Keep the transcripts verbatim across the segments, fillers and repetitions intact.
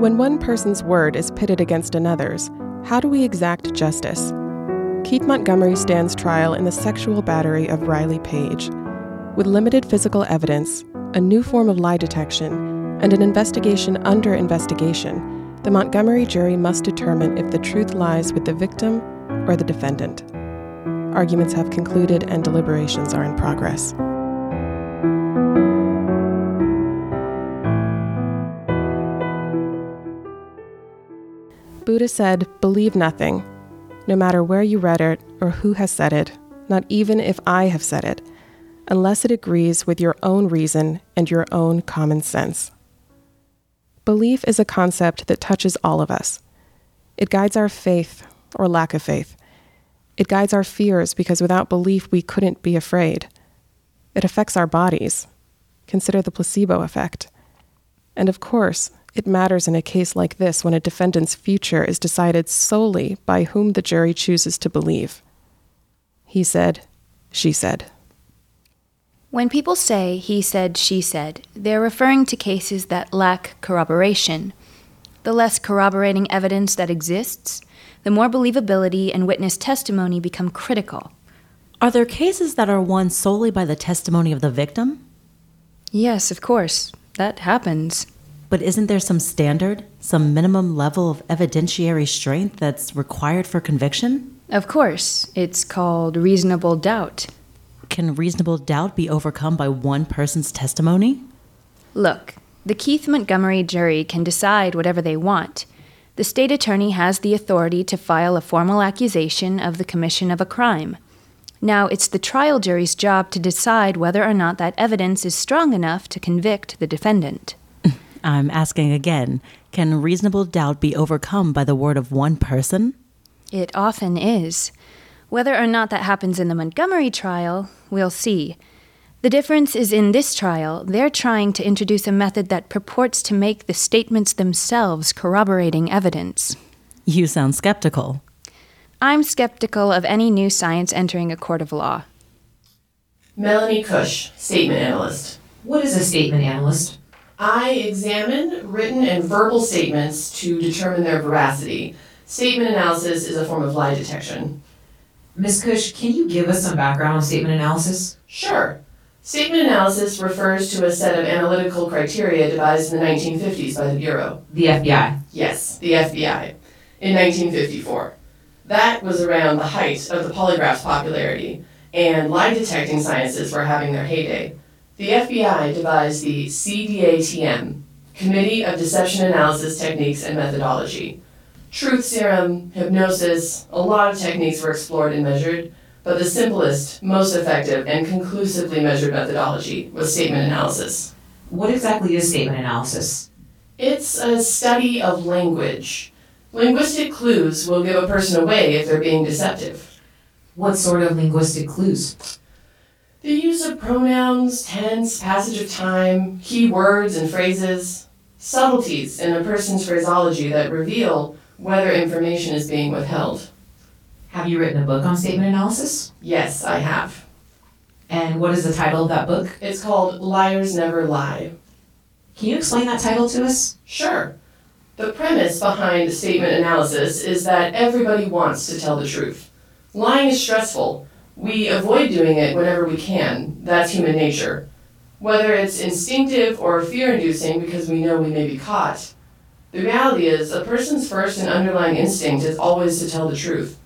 When one person's word is pitted against another's, how do we exact justice? Keith Montgomery stands trial in the sexual battery of Riley Page. With limited physical evidence, a new form of lie detection, and an investigation under investigation, the Montgomery jury must determine if the truth lies with the victim or the defendant. Arguments have concluded and deliberations are in progress. Buddha said, "Believe nothing, no matter where you read it or who has said it, not even if I have said it, unless it agrees with your own reason and your own common sense." Belief is a concept that touches all of us. It guides our faith or lack of faith. It guides our fears because without belief we couldn't be afraid. It affects our bodies. Consider the placebo effect. And of course, it matters in a case like this when a defendant's future is decided solely by whom the jury chooses to believe. He said, she said. When people say he said, she said, they're referring to cases that lack corroboration. The less corroborating evidence that exists, the more believability and witness testimony become critical. Are there cases that are won solely by the testimony of the victim? Yes, of course. That happens. But isn't there some standard, some minimum level of evidentiary strength that's required for conviction? Of course. It's called reasonable doubt. Can reasonable doubt be overcome by one person's testimony? Look, the Keith Montgomery jury can decide whatever they want. The state attorney has the authority to file a formal accusation of the commission of a crime. Now, it's the trial jury's job to decide whether or not that evidence is strong enough to convict the defendant. I'm asking again, can reasonable doubt be overcome by the word of one person? It often is. Whether or not that happens in the Montgomery trial, we'll see. The difference is in this trial, they're trying to introduce a method that purports to make the statements themselves corroborating evidence. You sound skeptical. I'm skeptical of any new science entering a court of law. Melanie Cush, statement analyst. What is a statement analyst? I examine written and verbal statements to determine their veracity. Statement analysis is a form of lie detection. Miz Cush, can you give us some background on statement analysis? Sure. Statement analysis refers to a set of analytical criteria devised in the nineteen fifties by the Bureau. The F B I? Yes, the F B I, in nineteen fifty-four. That was around the height of the polygraph's popularity, and lie detecting sciences were having their heyday. The F B I devised the C D A T M, Committee of Deception Analysis Techniques and Methodology. Truth serum, hypnosis, a lot of techniques were explored and measured, but the simplest, most effective, and conclusively measured methodology was statement analysis. What exactly is statement analysis? It's a study of language. Linguistic clues will give a person away if they're being deceptive. What sort of linguistic clues? The use of pronouns, tense, passage of time, key words and phrases, subtleties in a person's phraseology that reveal whether information is being withheld. Have you written a book on statement analysis? Yes, I have. And what is the title of that book? It's called Liars Never Lie. Can you explain that title to us? Sure. The premise behind statement analysis is that everybody wants to tell the truth. Lying is stressful. We avoid doing it whenever we can. That's human nature. Whether it's instinctive or fear-inducing because we know we may be caught, the reality is a person's first and underlying instinct is always to tell the truth.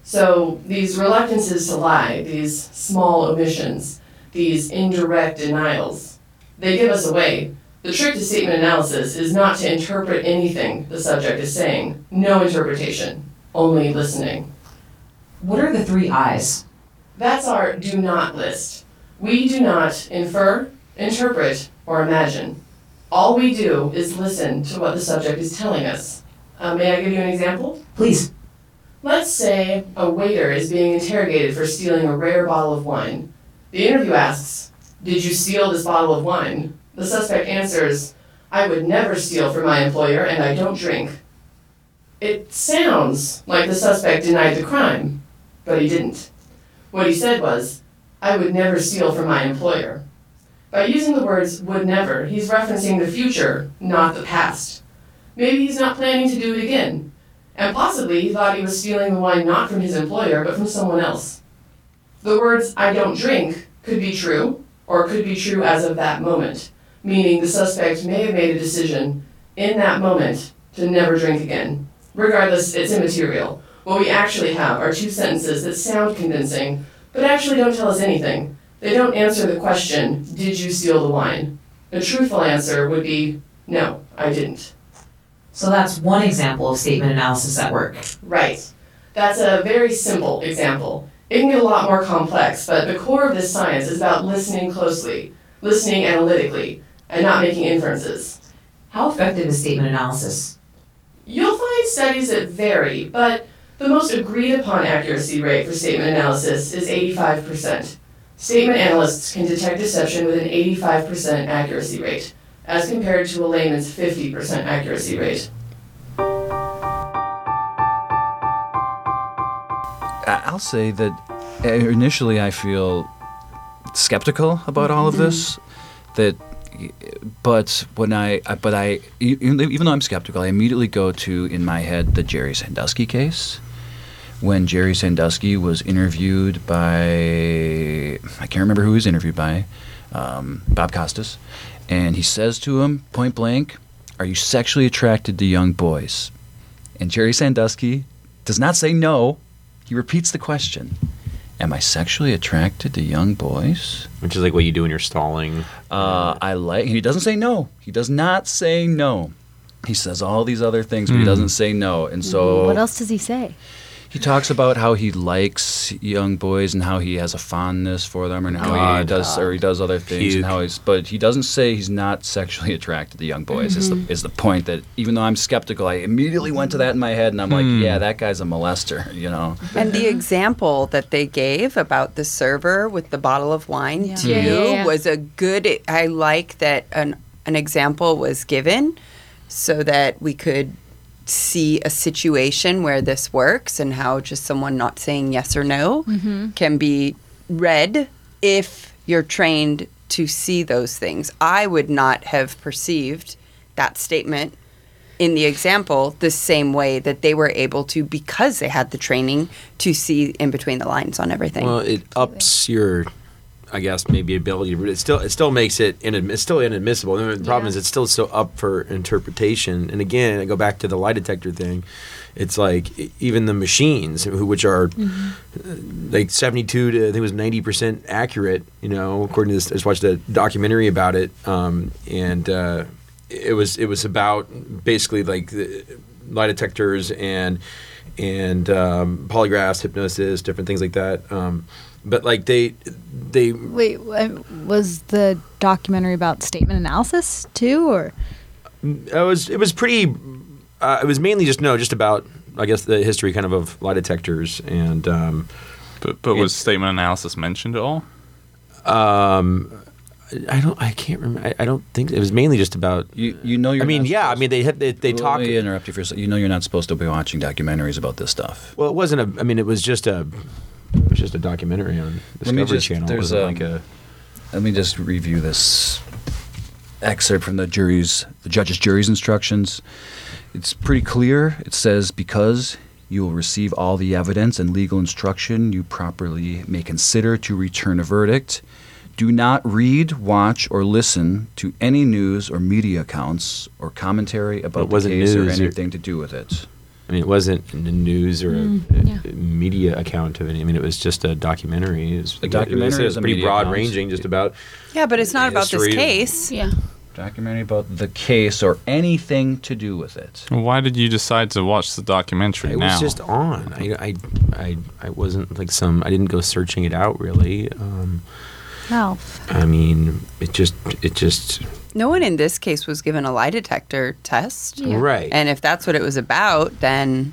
So these reluctances to lie, these small omissions, these indirect denials, they give us away. The trick to statement analysis is not to interpret anything the subject is saying. No interpretation, only listening. What are the three I's? That's our do not list. We do not infer, interpret, or imagine. All we do is listen to what the subject is telling us. Uh, may I give you an example? Please. Let's say a waiter is being interrogated for stealing a rare bottle of wine. The interview asks, "Did you steal this bottle of wine?" The suspect answers, "I would never steal from my employer and I don't drink." It sounds like the suspect denied the crime, but he didn't. What he said was, "I would never steal from my employer." By using the words would never, he's referencing the future, not the past. Maybe he's not planning to do it again. And possibly he thought he was stealing the wine not from his employer, but from someone else. The words, "I don't drink," could be true, or could be true as of that moment, meaning the suspect may have made a decision in that moment to never drink again. Regardless, it's immaterial. What we actually have are two sentences that sound convincing, but actually don't tell us anything. They don't answer the question, did you steal the wine? A truthful answer would be, no, I didn't. So that's one example of statement analysis at work. Right. That's a very simple example. It can get a lot more complex, but the core of this science is about listening closely, listening analytically, and not making inferences. How effective is statement analysis? You'll find studies that vary, but the most agreed upon accuracy rate for statement analysis is eighty-five percent. Statement analysts can detect deception with an eighty-five percent accuracy rate, as compared to a layman's fifty percent accuracy rate. I'll say that initially I feel skeptical about all of this. That, but when I, but I, even though I'm skeptical, I immediately go to in my head the Jerry Sandusky case. When Jerry Sandusky was interviewed by, I can't remember who he was interviewed by, um, Bob Costas, and he says to him point blank, "Are you sexually attracted to young boys?" And Jerry Sandusky does not say no. He repeats the question, "Am I sexually attracted to young boys?" Which is like what you do when you're stalling. Uh, I like. He doesn't say no. He does not say no. He says all these other things, but Mm. he doesn't say no. And so, What else does he say? he talks about how he likes young boys and how he has a fondness for them, and how he God. does, or he does other things, and Puke. how he's. But he doesn't say he's not sexually attracted to young boys. Is the is the point that even though I'm skeptical, I immediately went to that in my head, and I'm like, yeah, that guy's a molester, you know. And the example that they gave about the server with the bottle of wine Yeah. too Yeah, yeah, yeah. was a good. I like that an an example was given so that we could see a situation where this works and how just someone not saying yes or no can be read if you're trained to see those things. I would not have perceived that statement in the example the same way that they were able to because they had the training to see in between the lines on everything. Well, it ups your, I guess, maybe ability, but it still it still makes it inadmi- it's still inadmissible. The problem Yeah. is it's still so up for interpretation. And again, I go back to the lie detector thing. It's like e- even the machines, who, which are uh, like seventy-two to I think it was ninety percent accurate. You know, according to this, I just watched a documentary about it, um, and uh, it was it was about basically like the lie detectors and and um, polygraphs, hypnosis, different things like that. Um, but like they they Wait, uh, was the documentary about statement analysis too, or? it was it was pretty. Uh, it was mainly just no, just about I guess the history kind of of lie detectors and. Um, But, but was It- statement analysis mentioned at all? um, I don't. I can't remember. I, I don't think it was mainly just about. You you know you're. I mean, not yeah. I supposed- mean, they had they, they Let talk. me interrupt you for a second. You know you're not supposed to be watching documentaries about this stuff. Well, it wasn't a. I mean, it was just a. It was just a documentary on Let me Discovery just- Channel. It there's wasn't a- like a. Let me just review this excerpt from the jury's, the judge's jury's instructions. It's pretty clear. It says, because you will receive all the evidence and legal instruction you properly may consider to return a verdict. Do not read, watch, or listen to any news or media accounts or commentary about It the wasn't case or news or- anything to do with it. I mean, it wasn't in the news or Mm, a, yeah. a media account of it. I mean, it was just a documentary. It was, A documentary It was is a pretty media broad account. ranging, just about. yeah, but it's not about this history of- case. Yeah. Documentary about the case or anything to do with it. Why did you decide to watch the documentary It now? was just on. I, I, I, I wasn't like some. I didn't go searching it out really. Um, Ralph. I mean, it just, it just. No one in this case was given a lie detector test. Yeah. Right. And if that's what it was about, then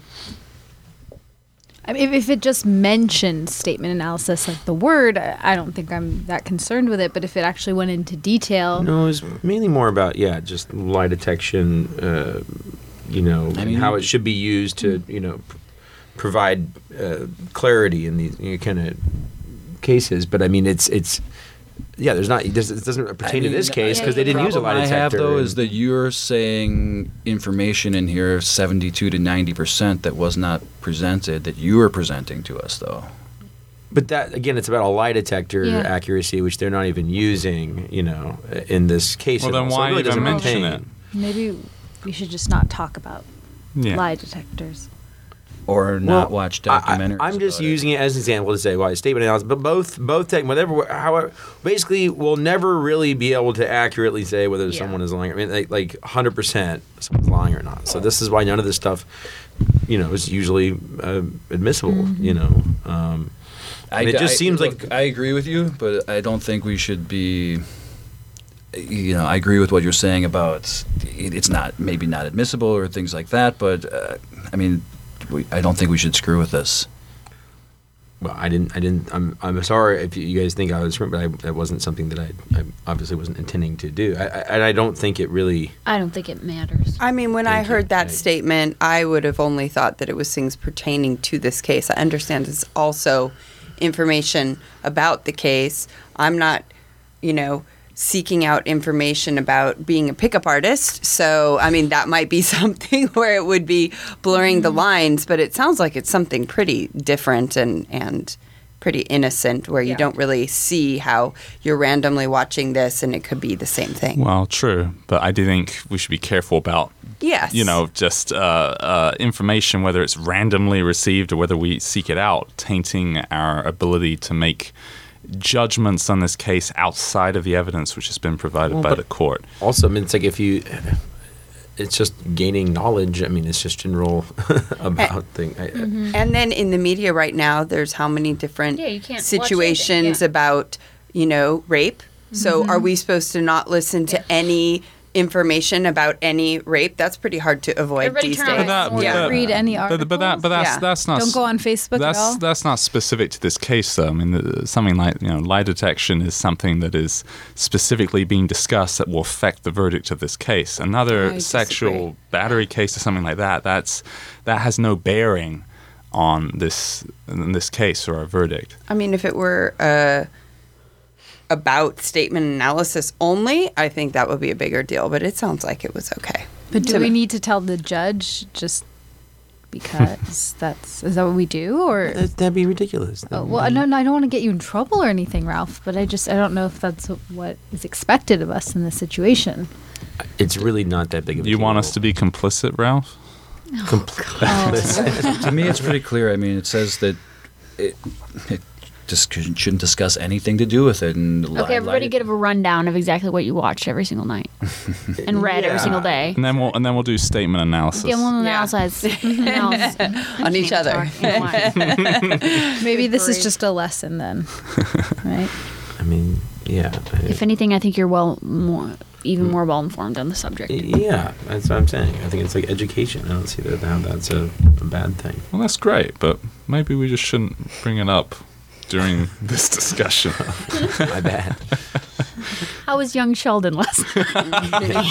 I mean, if, if it just mentioned statement analysis, like the word, I I don't think I'm that concerned with it. But if it actually went into detail, No, it was mainly more about yeah, just lie detection. Uh, you know, I and mean, how you- it should be used to you know p- provide uh, clarity in these you know, kind of cases. But I mean, it's it's Yeah, there's not. It doesn't pertain I to this mean, case because they the didn't use a lie problem detector. I have though and- is that you're saying information in here, seventy-two to ninety percent, that was not presented, that you are presenting to us, though. But that again, it's about a lie detector Yeah. accuracy, which they're not even using. You know, in this case. Well, at all. then So it why really even doesn't mention pertain. it? Maybe we should just not talk about Yeah. lie detectors. Or not Well, watch I- documentaries. I, am just about it. using it as an example to say why statement analysis, but both both tech, whatever, however, basically, we'll never really be able to accurately say whether Yeah. someone is lying. I mean, like, like one hundred percent someone's lying or not. So this is why none of this stuff, you know, is usually uh, admissible. Mm-hmm. You know, um, I, and it just I- seems look, like I agree with you, but I don't think we should be. You know, I agree with what you're saying about it, it's not maybe not admissible or things like that. But uh, I mean, we, I don't think we should screw with this. well, I didn't, I didn't. I'm, I'm sorry if you guys think I was, but I, that wasn't something that I, I obviously wasn't intending to do. I, I, and I don't think it really. I don't think it matters. I mean, when I Thank you. heard that I- statement, I would have only thought that it was things pertaining to this case. I understand it's also information about the case. I'm not, you know, seeking out information about being a pickup artist. So, I mean, that might be something where it would be blurring the lines, but it sounds like it's something pretty different and, and pretty innocent where you Yeah. don't really see how you're randomly watching this and it could be the same thing. Well, true, but I do think we should be careful about, Yes. you know, just uh, uh, information, whether it's randomly received or whether we seek it out, tainting our ability to make judgments on this case outside of the evidence which has been provided Well, by but- the court. Also, I mean, it's like if you, it's just gaining knowledge. I mean, it's just general about things. And then in the media right now, there's how many different Yeah, you can't watch situations anything, yeah. about, you know, rape. So are we supposed to not listen to any information about any rape? That's pretty hard to avoid Everybody these turn days. on But that- Or yeah. read any But, articles. but that, but that's Yeah. that's not. Don't go on Facebook that's, at all. That's not specific to this case, though. I mean, the, something like you know, lie detection is something that is specifically being discussed that will affect the verdict of this case. Another I sexual disagree. battery case or something like that. That's that has no bearing on this in this case or a verdict. I mean, if it were uh, about statement analysis only, I think that would be a bigger deal. But it sounds like it was okay. But do To we me. need to tell the judge just because that's is that what we do or? That, that'd be ridiculous. Oh, well, no, no, I don't want to get you in trouble or anything, Ralph. But I just I don't know if that's what is expected of us in this situation. It's really not that big of a You deal. want us to be complicit, Ralph? To me, it's pretty clear. I mean, it says that it, it just shouldn't discuss anything to do with it. And Okay, everybody give a rundown of exactly what you watched every single night and read every Yeah. single day. And then we'll and then we'll do statement analysis. Give them Yeah. analysis. analysis. On each other. Maybe this is Great. just a lesson then, right? I mean, yeah. If anything, I think you're well more, even more well informed on the subject. Yeah, that's what I'm saying. I think it's like education. I don't see that how that's a, a bad thing. Well, that's great, but maybe we just shouldn't bring it up during this discussion. My bad. How was young Sheldon last night?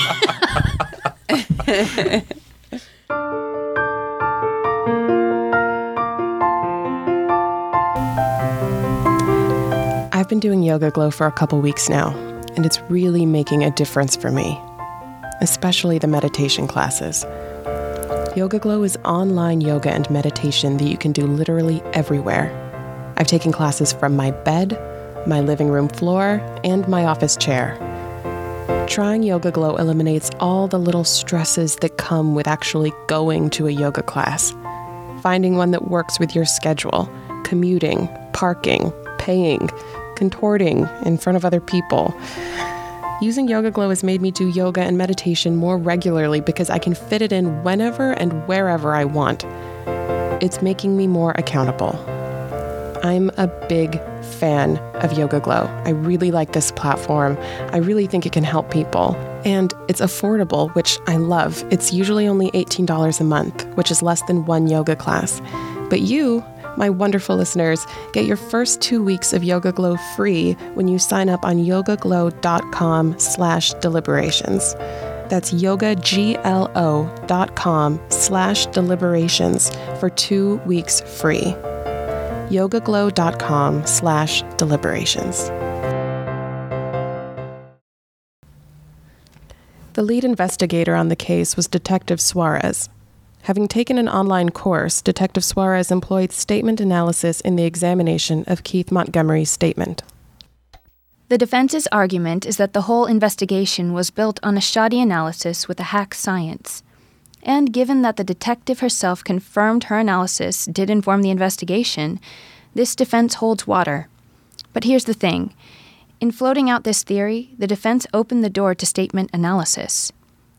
I've been doing Yoga Glow for a couple weeks now, and it's really making a difference for me, especially the meditation classes. Yoga Glow is online yoga and meditation that you can do literally everywhere. I've taken classes from my bed, my living room floor, and my office chair. Trying Yoga Glow eliminates all the little stresses that come with actually going to a yoga class. Finding one that works with your schedule, commuting, parking, paying, contorting in front of other people. Using Yoga Glow has made me do yoga and meditation more regularly because I can fit it in whenever and wherever I want. It's making me more accountable. I'm a big fan of Yoga Glow. I really like this platform. I really think it can help people. And it's affordable, which I love. It's usually only eighteen dollars a month, which is less than one yoga class. But you, my wonderful listeners, get your first two weeks of Yoga Glow free when you sign up on yogaglow.com slash deliberations. That's yogaglo.com slash deliberations for two weeks free. yogaglow.com slash deliberations. The lead investigator on the case was Detective Suarez. Having taken an online course, Detective Suarez employed statement analysis in the examination of Keith Montgomery's statement. The defense's argument is that the whole investigation was built on a shoddy analysis with a hack science. And given that the detective herself confirmed her analysis did inform the investigation, this defense holds water. But here's the thing. In floating out this theory, the defense opened the door to statement analysis.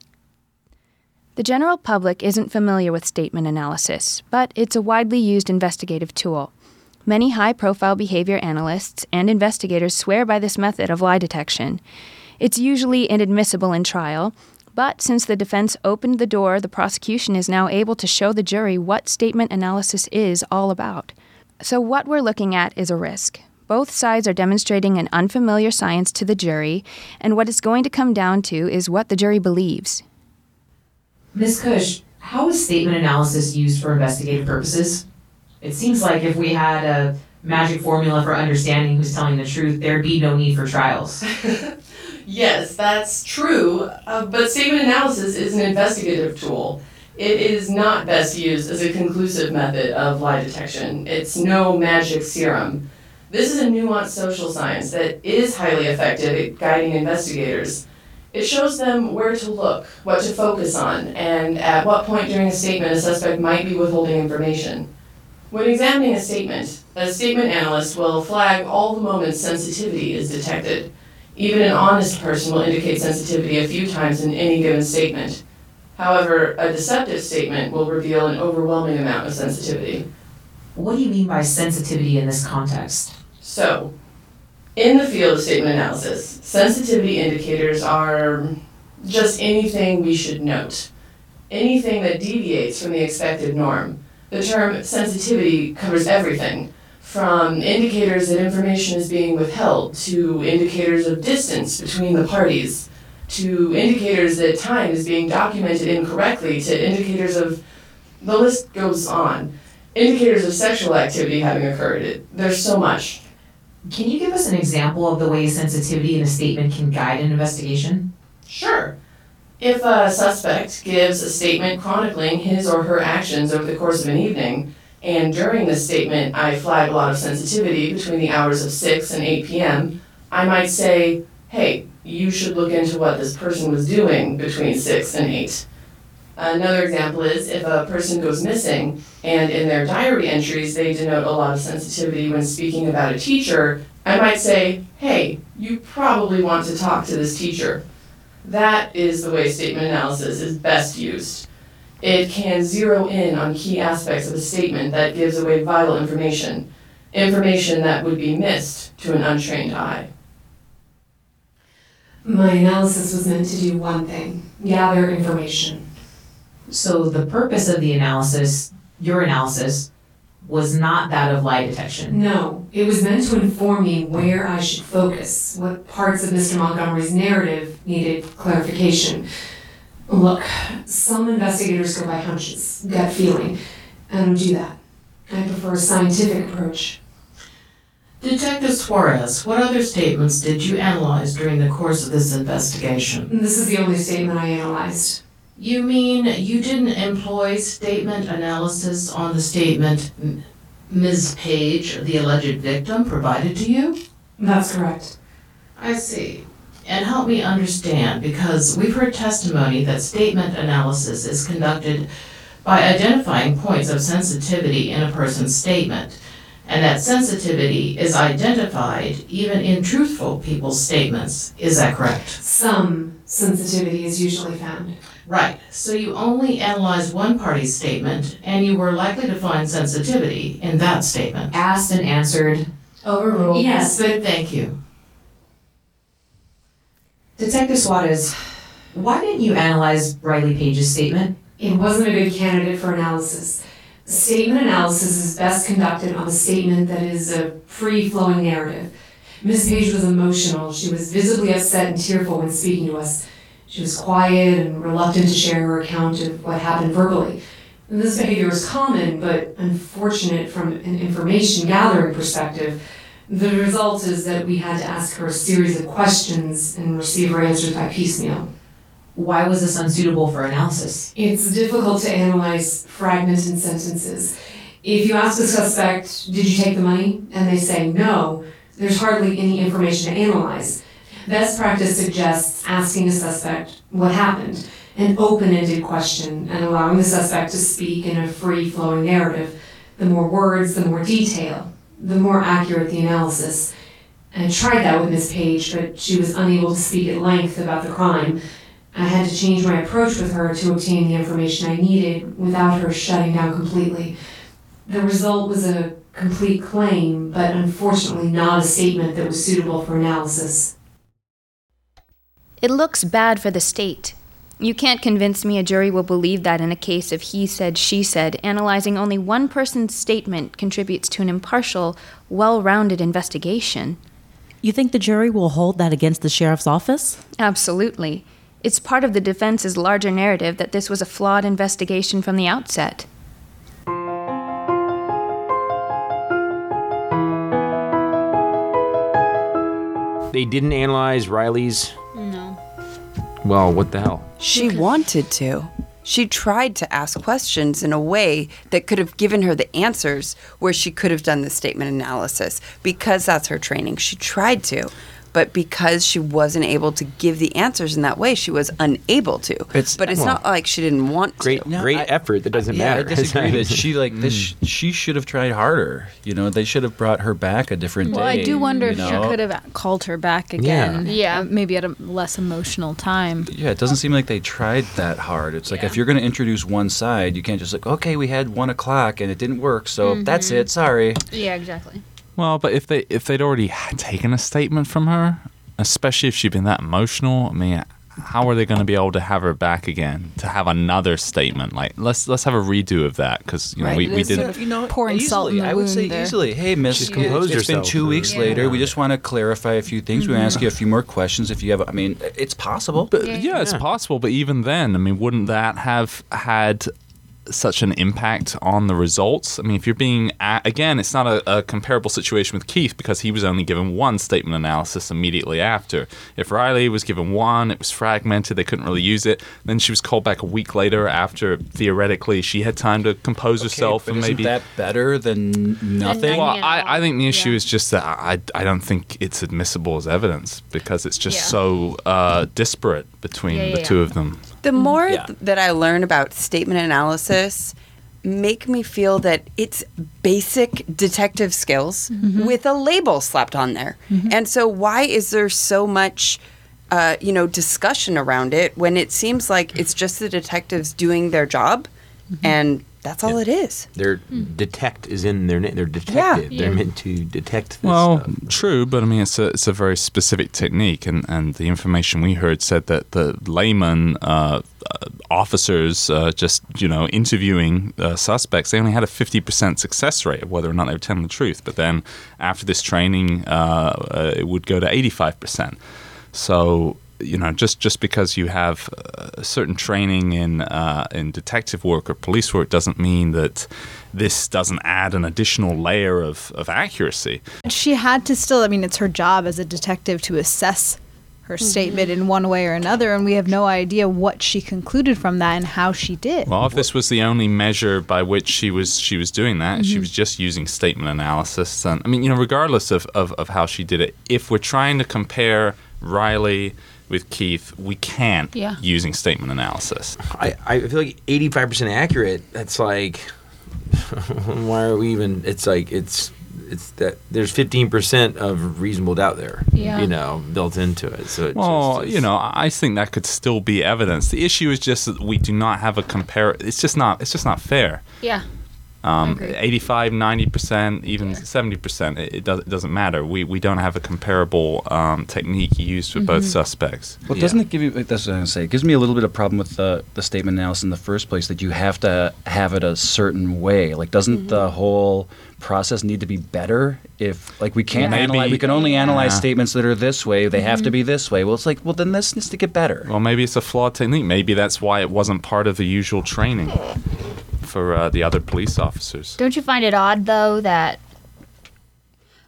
The general public isn't familiar with statement analysis, but it's a widely used investigative tool. Many high-profile behavior analysts and investigators swear by this method of lie detection. It's usually inadmissible in trial, but since the defense opened the door, the prosecution is now able to show the jury what statement analysis is all about. So what we're looking at is a risk. Both sides are demonstrating an unfamiliar science to the jury, and what it's going to come down to is what the jury believes. Miz Cush, how is statement analysis used for investigative purposes? It seems like if we had a magic formula for understanding who's telling the truth, there'd be no need for trials. Yes, that's true, uh, but statement analysis is an investigative tool. It is not best used as a conclusive method of lie detection. It's no magic serum. This is a nuanced social science that is highly effective at guiding investigators. It shows them where to look, what to focus on, and at what point during a statement a suspect might be withholding information. When examining a statement, a statement analyst will flag all the moments sensitivity is detected. Even an honest person will indicate sensitivity a few times in any given statement. However, a deceptive statement will reveal an overwhelming amount of sensitivity. What do you mean by sensitivity in this context? So, in the field of statement analysis, sensitivity indicators are just anything we should note, anything that deviates from the expected norm. The term sensitivity covers everything, from indicators that information is being withheld, to indicators of distance between the parties, to indicators that time is being documented incorrectly, to indicators of, the list goes on, indicators of sexual activity having occurred. It, there's so much. Can you give us an example of the way sensitivity in a statement can guide an investigation? Sure. If a suspect gives a statement chronicling his or her actions over the course of an evening, and during this statement I flag a lot of sensitivity between the hours of six and eight p.m., I might say, hey, you should look into what this person was doing between six and eight. Another example is if a person goes missing and in their diary entries they denote a lot of sensitivity when speaking about a teacher, I might say, hey, you probably want to talk to this teacher. That is the way statement analysis is best used. It can zero in on key aspects of a statement that gives away vital information, information that would be missed to an untrained eye. My analysis was meant to do one thing, gather information. So the purpose of the analysis, your analysis, was not that of lie detection. No, it was meant to inform me where I should focus, what parts of Mister Montgomery's narrative needed clarification. Look, some investigators go by hunches, gut feeling. I don't do that. I prefer a scientific approach. Detective Suarez, what other statements did you analyze during the course of this investigation? This is the only statement I analyzed. You mean you didn't employ statement analysis on the statement Miz Page, the alleged victim, provided to you? That's correct. I see. And help me understand, because we've heard testimony that statement analysis is conducted by identifying points of sensitivity in a person's statement, and that sensitivity is identified even in truthful people's statements. Is that correct? Some sensitivity is usually found. Right. So you only analyzed one party's statement, and you were likely to find sensitivity in that statement. Asked and answered. Overruled. Yes, but thank you. Detective Suarez, why didn't you analyze Riley Page's statement? It wasn't a good candidate for analysis. Statement analysis is best conducted on a statement that is a free-flowing narrative. Miz Page was emotional. She was visibly upset and tearful when speaking to us. She was quiet and reluctant to share her account of what happened verbally. And this behavior was common, but unfortunate from an information gathering perspective. The result is that we had to ask her a series of questions and receive her answers by piecemeal. Why was this unsuitable for analysis? It's difficult to analyze fragmented sentences. If you ask a suspect, did you take the money? And they say no, there's hardly any information to analyze. Best practice suggests asking a suspect what happened, an open-ended question, and allowing the suspect to speak in a free-flowing narrative. The more words, the more detail, the more accurate the analysis. I tried that with Miss Page, but she was unable to speak at length about the crime. I had to change my approach with her to obtain the information I needed without her shutting down completely. The result was a complete claim, but unfortunately not a statement that was suitable for analysis. It looks bad for the state. You can't convince me a jury will believe that in a case of he said, she said. Analyzing only one person's statement contributes to an impartial, well-rounded investigation. You think the jury will hold that against the sheriff's office? Absolutely. It's part of the defense's larger narrative that this was a flawed investigation from the outset. They didn't analyze Riley's? No. Well, what the hell? She wanted to. She tried to ask questions in a way that could have given her the answers where she could have done the statement analysis because that's her training. She tried to. But because she wasn't able to give the answers in that way, she was unable to. It's, but it's well, not like she didn't want great, to. No, great I, effort. That doesn't I, yeah, matter. I disagree that she like this. She should have tried harder. You know, they should have brought her back a different Well, day. I do wonder you if know? she could have called her back again. Yeah. uh, maybe at a less emotional time. Yeah, it doesn't seem like they tried that hard. It's like Yeah. if you're going to introduce one side, you can't just like, okay, we had one o'clock and it didn't work, so that's it. Sorry. Yeah, exactly. Well, but if they if they'd already had taken a statement from her, especially if she'd been that emotional, I mean, how are they going to be able to have her back again to have another statement? Like, let's let's have a redo of that because you know Right, we, it we is didn't. sort of You know, pouring easily, salt in the I would say wound there. easily. Hey, Miss, She's it- composed it's been herself. two weeks Yeah. later. We just want to clarify a few things. We want to ask you a few more questions. If you have, I mean, it's possible. But yeah, it's possible. But even then, I mean, wouldn't that have had such an impact on the results? I mean, if you're being a- again, it's not a, a comparable situation with Keith because he was only given one statement analysis immediately after. If Riley was given one, it was fragmented, they couldn't really use it. Then she was called back a week later after theoretically she had time to compose herself but and isn't maybe. that better than nothing? Well, Yeah. I, I think the issue Yeah. is just that I, I don't think it's admissible as evidence because it's just Yeah. so uh, disparate between Yeah, yeah, the yeah. two of them. The more Yeah. th- that I learn about statement analysis, make me feel that it's basic detective skills with a label slapped on there. And so why is there so much uh, you know, discussion around it when it seems like it's just the detectives doing their job and that's all it is. Their detect is in their name. They're detective. Yeah. They're meant to detect this Well, stuff. true, but I mean, it's a it's a very specific technique, and, and the information we heard said that the layman uh, uh, officers uh, just you know interviewing uh, suspects, they only had a fifty percent success rate of whether or not they were telling the truth. But then after this training, uh, uh, it would go to eighty-five percent. So. You know, just, just because you have a certain training in uh, in detective work or police work doesn't mean that this doesn't add an additional layer of, of accuracy. She had to still, I mean, it's her job as a detective to assess her statement in one way or another, and we have no idea what she concluded from that and how she did. Well, if this was the only measure by which she was she was doing that, she was just using statement analysis. And I mean, you know, regardless of, of, of how she did it, if we're trying to compare Riley with Keith, we can't Yeah. using statement analysis. I, I feel like eighty-five percent accurate. That's like, why are we even? It's like it's it's that there's fifteen percent of reasonable doubt there. Yeah. You know, built into it. So it's Well, just, it's, you know, I think that could still be evidence. The issue is just that we do not have a compare. It's just not. It's just not fair. Yeah. Um, agree. eighty-five, ninety percent, even seventy percent, it, it, does, it doesn't matter. We we don't have a comparable um, technique used for both suspects. Well, Yeah. doesn't it give you? That's what I was going to say. It gives me a little bit of problem with the the statement analysis in the first place. That you have to have it a certain way. Like, doesn't the whole process need to be better? If like we can't Maybe- analyze, we can only analyze Yeah. statements that are this way. They have to be this way. Well, it's like, well, then this needs to get better. Well, maybe it's a flawed technique. Maybe that's why it wasn't part of the usual training for uh, the other police officers. Don't you find it odd, though, that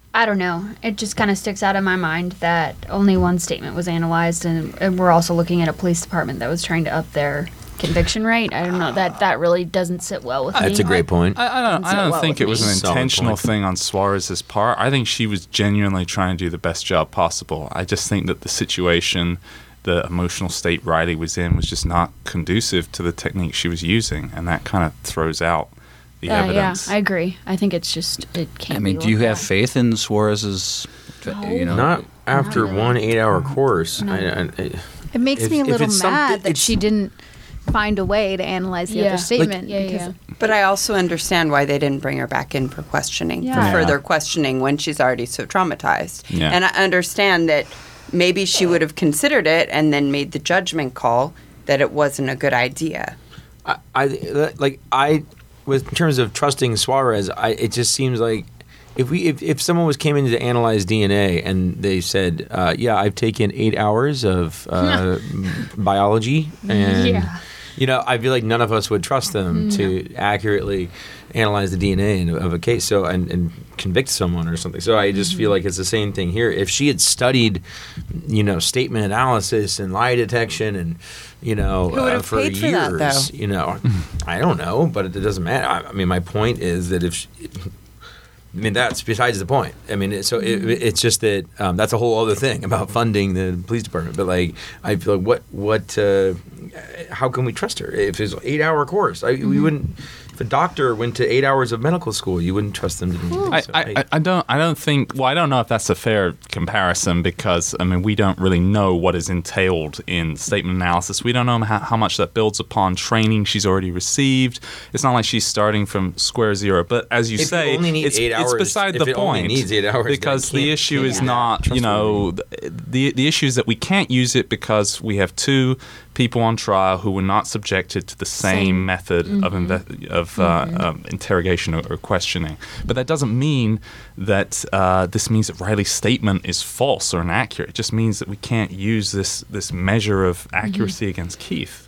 I don't know. It just kind of sticks out in my mind that only one statement was analyzed, and, and we're also looking at a police department that was trying to up their conviction rate. I don't know. That that really doesn't sit well with me. That's a great point. I, I don't, I don't well think with it was me. an Solid intentional point. thing on Suarez's part. I think she was genuinely trying to do the best job possible. I just think that the situation, the emotional state Riley was in, was just not conducive to the technique she was using, and that kind of throws out the Uh, yeah, evidence. I agree. I think it's just it can't. I mean, be do you looked have at. faith in Suarez's? You know, Not after really. one eight-hour course. No. I, I, I, It makes If- me a if little it's something- mad that it's- she didn't find a way to analyze the Yeah. other Like- statement. Yeah, because yeah. But I also understand why they didn't bring her back in for questioning, Yeah. for Yeah. further questioning when she's already so traumatized. Yeah. And I understand that maybe she would have considered it and then made the judgment call that it wasn't a good idea. I, I like I with in terms of trusting Suarez, I it just seems like if we if, if someone was came in to analyze D N A and they said, uh, yeah, I've taken eight hours of uh, biology and Yeah. you know, I feel like none of us would trust them to accurately analyze the D N A in- of a case, so and, and convict someone or something. So I just feel like it's the same thing here. If she had studied, you know, statement analysis and lie detection and you know Who would uh, have for paid for years, that, though? you know, I don't know, but it, it doesn't matter. I, I mean, my point is that if. She, I mean, that's besides the point. I mean, it, so it, it's just that um, that's a whole other thing about funding the police department. But like, I feel like what what uh, how can we trust her if it's an eight hour course? I, we wouldn't. If a doctor went to eight hours of medical school, you wouldn't trust them to do anything. I, So I, I- I don't I don't think well I don't know if that's a fair comparison because I mean we don't really know what is entailed in statement analysis. We don't know how, how much that builds upon training she's already received. It's not like she's starting from square zero. But as you If you say, only need it's, eight it's hours- beside if the it only point needs eight hours, then because it the can't- issue is can't not you know the the issue is that we can't use it because we have two people on trial who were not subjected to the same, Same. method of inve- of uh, um, interrogation or, or questioning. But that doesn't mean that uh, this means that Riley's statement is false or inaccurate. It just means that we can't use this this measure of accuracy against Keith.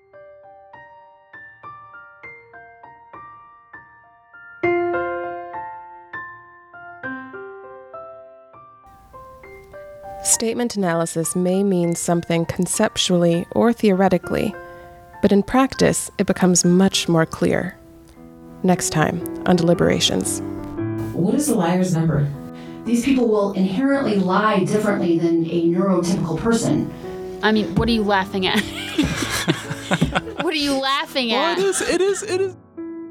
Statement analysis may mean something conceptually or theoretically, but in practice, it becomes much more clear. Next time on Deliberations. What is a liar's number? These people will inherently lie differently than a neurotypical person. I mean, what are you laughing at? What are you laughing at? Well, it is. It is. It is.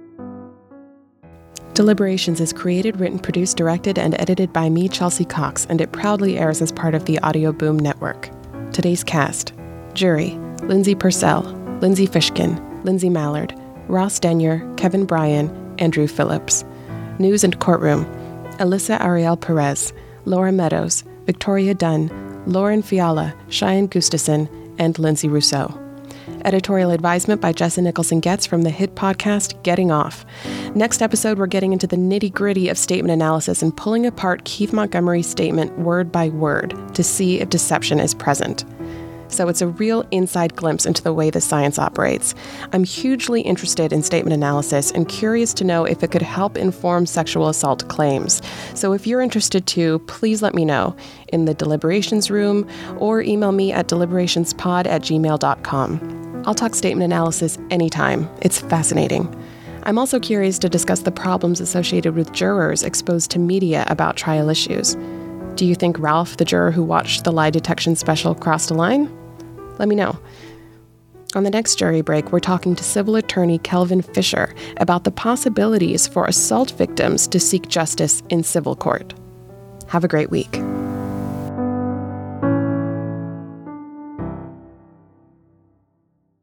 Deliberations is created, written, produced, directed, and edited by me, Chelsea Cox, and it proudly airs as part of the Audio Boom Network. Today's cast: Jury, Lindsay Purcell, Lindsay Fishkin, Lindsay Mallard, Ross Denyer, Kevin Bryan, Andrew Phillips. News and Courtroom: Alyssa Ariel Perez, Laura Meadows, Victoria Dunn, Lauren Fiala, Cheyenne Gustafson, and Lindsay Rousseau. Editorial advisement by Jessa Nicholson-Getz from the hit podcast Getting Off. Next episode, we're getting into the nitty-gritty of statement analysis and pulling apart Keith Montgomery's statement word by word to see if deception is present. So it's a real inside glimpse into the way the science operates. I'm hugely interested in statement analysis and curious to know if it could help inform sexual assault claims. So if you're interested too, please let me know in the deliberations room or email me at deliberationspod at gmail dot com. I'll talk statement analysis anytime. It's fascinating. I'm also curious to discuss the problems associated with jurors exposed to media about trial issues. Do you think Ralph, the juror who watched the lie detection special, crossed a line? Let me know. On the next jury break, we're talking to civil attorney Kelvin Fisher about the possibilities for assault victims to seek justice in civil court. Have a great week.